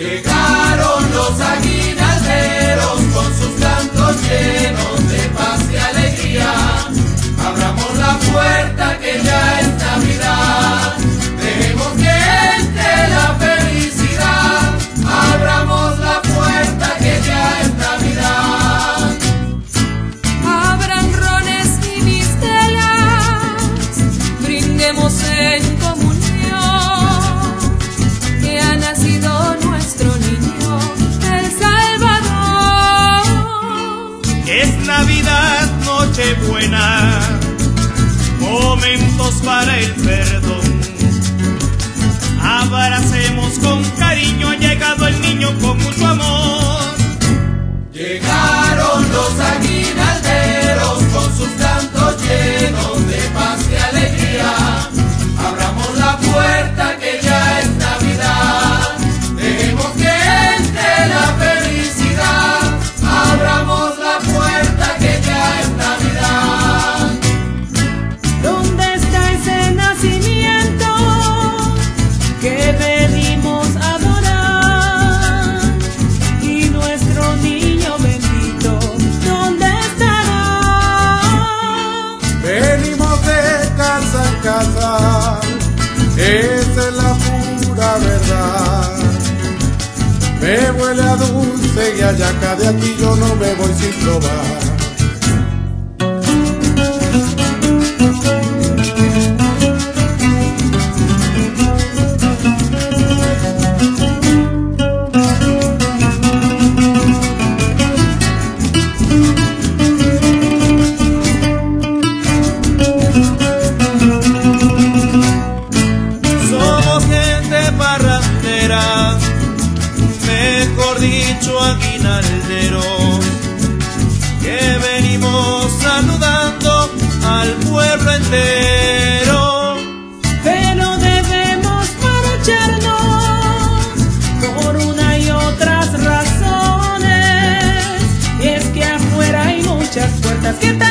Llegaron los aguinalderos con sus cantos llenos de paz y alegría. Abramos la puerta que ya es Navidad. Dejemos que entre la felicidad. Abramos la puerta que ya es Navidad. Abran rones y mistelas, brindemos en comunión, que ha nacido nuestro niño, el Salvador. Es Navidad, Nochebuena, momentos para el perdón. Abracemos con cariño, ha llegado el niño con mucho amor. Llegaron los aguinalderos con sus cantos llenos de paz y alegría. Abramos la puerta que ya es Navidad. Dejemos que entre la felicidad. Abramos la puerta que ya es Navidad. ¿Dónde está ese nacimiento que venimos a adorar? Y nuestro niño bendito, ¿dónde estará? Venimos de casa en casa, esa es la pura verdad. Me huele a dulce y a yaca, de aquí yo no me voy sin probar. Somos gente parrandera, mejor dicho aguinaldero, que venimos saludando al pueblo entero. Pero debemos marcharnos por una y otras razones, y es que afuera hay muchas puertas que